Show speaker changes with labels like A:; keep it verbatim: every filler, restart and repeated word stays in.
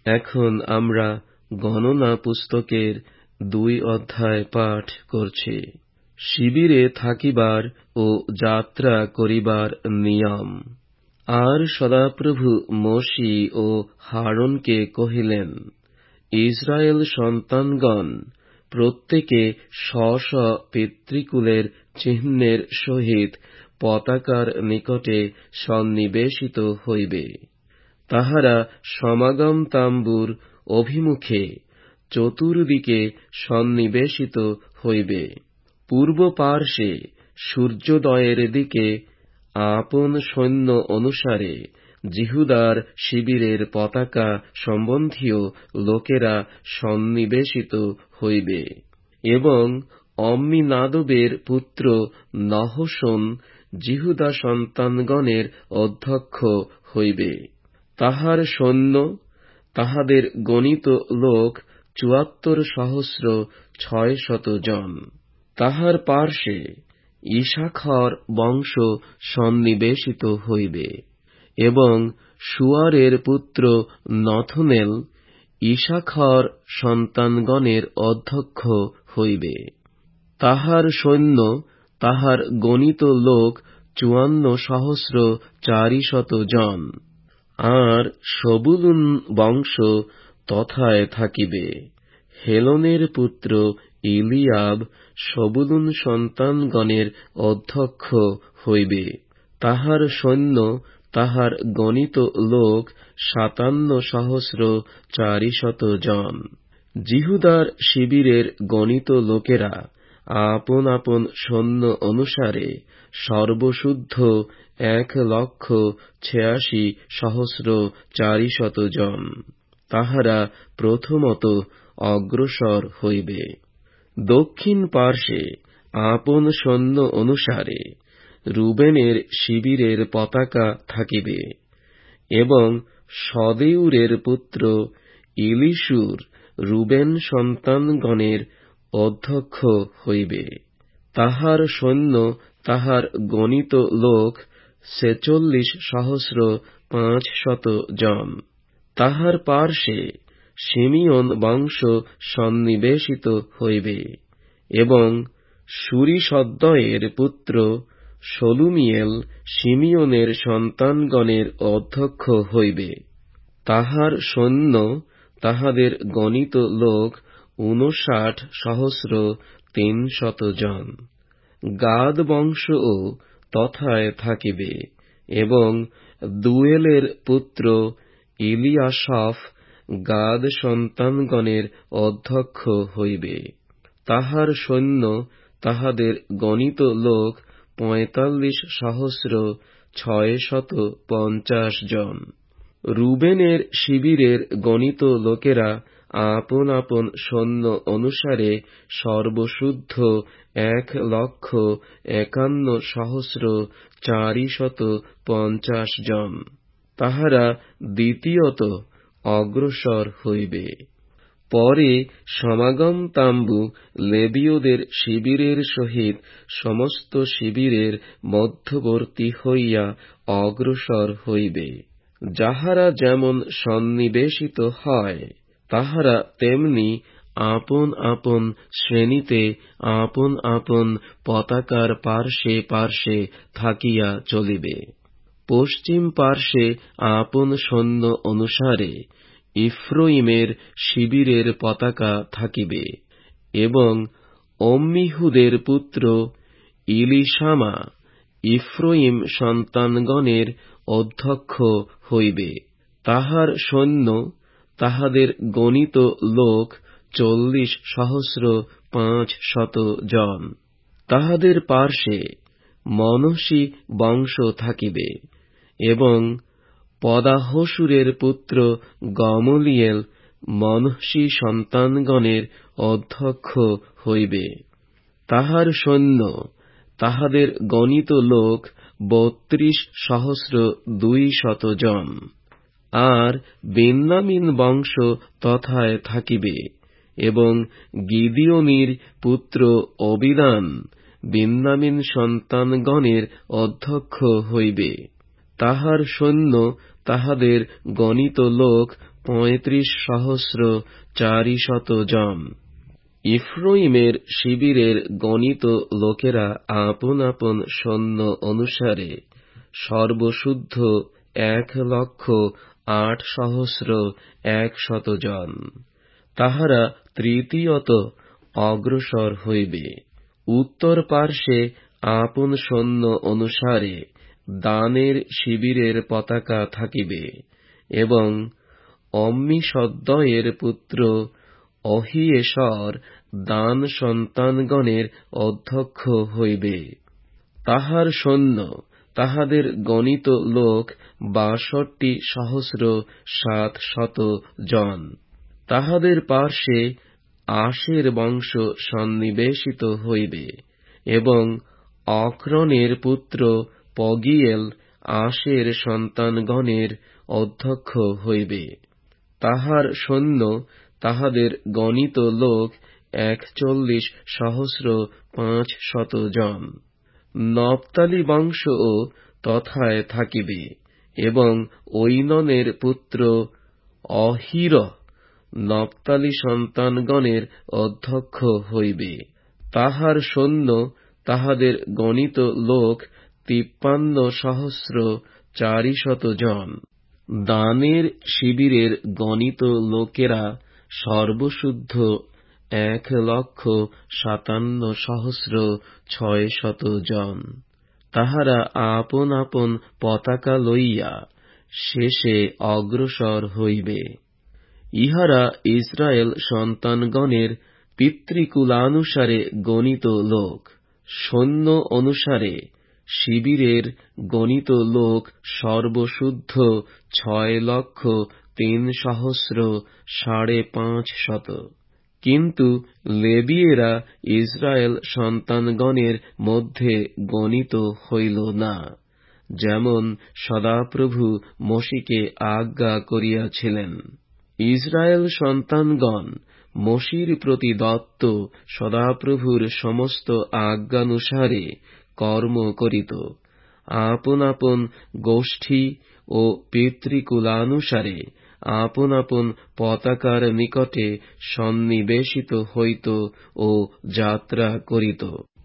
A: এখন আমরা গণনা পুস্তকের দুই অধ্যায় পাঠ করছি। শিবিরে থাকিবার ও যাত্রা করিবার নিয়ম। আর সদাপ্রভু মোশে ও হারনকে কহিলেন, ইসরায়েল সন্তানগণ প্রত্যেকে স্ব স্ব পিতৃকুলের চিহ্নের সহিত পতাকার নিকটে সন্নিবেশিত হইবে। তাহারা সমাগম তাম্বুর অভিমুখে চতুর্দিকে সন্নিবেশিত হইবে। পূর্ব পার্শ্বে সূর্যোদয়ের দিকে আপন সৈন্য অনুসারে জিহুদার শিবিরের পতাকা সম্বন্ধীয় লোকেরা সন্নিবেশিত হইবে। এবং অম্মিনাদবের পুত্র নহশোন জিহুদা সন্তানগণের অধ্যক্ষ হইবে। তাহার সৈন্য, তাহাদের গণিত লোক চুয়াত্তর সহস্র ছয় শত জন। তাহার পার্শ্বে ইসাখর বংশ সন্নিবেশিত হইবে। এবং সুয়ারের পুত্র নথনেল ইসাখর সন্তানগণের অধ্যক্ষ হইবে। তাহার সৈন্য, তাহার গণিত লোক চুয়ান্ন সহস্র চারিশত জন। আর সবুলুন বংশ তথায় থাকিবে। হেলনের পুত্র ইলিয়াব সবুলুন সন্তানগণের অধ্যক্ষ হইবে। তাহার সৈন্য, তাহার গণিত লোক সাতান্ন সহস্র চারিশত জন। জিহুদার শিবিরের গণিত লোকেরা আপন আপন সৈন্য অনুসারে সর্বশুদ্ধ এক লক্ষ ছিয়াশি সহস্র চারিশত জন। তাহারা প্রথমত অগ্রসর হইবে। দক্ষিণ পার্শ্বে আপন সৈন্য অনুসারে রুবেনের শিবিরের পতাকা থাকিবে। এবং সদেউরের পুত্র ইলিসুর রুবেন সন্তানগণের অধ্যক্ষ হইবে। তাহার সৈন্য, তাহার গণিত লোক ছেচল্লিশ সহস্র পাঁচশত জন। তাহার পার্শ্বে শিমিয়ন বংশ সন্নিবেশিত হইবে। এবং সুরিশদ্দয়ের পুত্র সলুমিয়েল শিমিয়নের সন্তানগণের অধ্যক্ষ হইবে। তাহার সৈন্য, তাহাদের গণিত লোক ঊনষাট সহস্র তিনশত জন। গাদ বংশও তথায় থাকিবে। এবং দুয়েলের পুত্র ইলিয়াসাফ গাদ সন্তানগণের অধ্যক্ষ হইবে। তাহার সৈন্য, তাহাদের গণিত লোক পঁয়তাল্লিশ সহস্র ছয়শত পঞ্চাশ জন। রুবেনের শিবিরের গণিত লোকেরা আপন আপন সৈন্য অনুসারে সর্বশুদ্ধ এক লক্ষ একান্ন সহস্র চারিশত পঞ্চাশ জন। তাহারা দ্বিতীয়ত অগ্রসর হইবে। পরে সমাগম তাম্বু লেবীয়দের শিবিরের সহিত সমস্ত শিবিরের মধ্যবর্তী হইয়া অগ্রসর হইবে। যাহারা যেমন সন্নিবেশিত হয়, তাহারা তেমনি আপন আপন শ্রেণীতে আপন আপন পতাকার পার্শ্বে পার্শ্বে থাকিয়া চলিবে। পশ্চিম পার্শ্বে আপন সৈন্য অনুসারে ইফ্রয়িমের শিবিরের পতাকা থাকিবে। এবং অম্মিহুদের পুত্র ইলিশামা ইফ্রয়িম সন্তানগণের অধ্যক্ষ হইবে। তাহার সৈন্য, তাহাদের গণিত লোক চল্লিশ সহস্র পাঁচ শত জন। তাহাদের পার্শ্বে মনশী বংশ থাকিবে। এবং পদাহসুরের পুত্র গমলিয়েল মনশী সন্তানগণের অধ্যক্ষ হইবে। তাহার সৈন্য, তাহাদের গণিত লোক বত্রিশ সহস্র দুই শত জন। আর বেন্যামিন বংশ তথায় থাকিবে। এবং গিদিওনির পুত্র অবিদান বেন্যামিন সন্তানগণের অধ্যক্ষ হইবে। তাহার সৈন্য, তাহাদের গণিত লোক পঁয়ত্রিশ সহস্র চারিশত জন। ইফ্রাইমের শিবিরের গণিত লোকেরা আপন আপন সৈন্য অনুসারে সর্বশুদ্ধ এক লক্ষ আট সহস্র একশত জন। তাহারা তৃতীয়ত অগ্রসর হইবে। উত্তর পার্শ্বে আপন সৈন্য অনুসারে দানের শিবিরের পতাকা থাকিবে এবং অম্মিশদ্দয়ের পুত্র অহিয়েশর দান সন্তানগণের অধ্যক্ষ হইবে। তাহার সৈন্য তাহাদের গণিত লোক বাষট্টি সহস্র সাত শত জন। তাহাদের পার্শ্বে আশের বংশ সন্নিবেশিত হইবে এবং অক্রনের পুত্র পগিয়েল আশের সন্তানগণের অধ্যক্ষ হইবে। তাহার সৈন্য তাহাদের গণিত লোক একচল্লিশ সহস্র পাঁচ শত জন। নপ্তালি বংশও তথায় থাকিবে এবং ঐননের পুত্র অহির নপ্তালি সন্তানগণের অধ্যক্ষ হইবে। তাহার সৈন্য তাহাদের গণিত লোক তিপ্পান্ন সহস্র চারিশত জন। দানের শিবিরের গণিত লোকেরা সর্বশুদ্ধ এক লক্ষ সাতান্ন সহস্র ছয়শত জন। তাহারা আপন আপন পতাকা লইয়া শেষে অগ্রসর হইবে। ইহারা ইসরায়েল সন্তানগণের পিতৃকুলানুসারে গণিত লোক। সৈন্য অনুসারে শিবিরের গণিত লোক সর্বশুদ্ধ ছয় লক্ষ তিন সহস্র সাড়ে পাঁচ শত। কিন্তু লেবীয়েরা ইসরায়েল সন্তানগণের মধ্যে গণিত হইল না, যেমন সদাপ্রভু মোশিকে আজ্ঞা করিয়াছিলেন। ইসরায়েল সন্তানগণ মোশির প্রতি দত্ত সদাপ্রভুর সমস্ত আজ্ঞানুসারে কর্ম করিত, আপন আপন গোষ্ঠী ও পিতৃকুলানুসারে আপন আপন পতাকার নিকটে সন্নিবেশিত হইত ও যাত্রা করিত।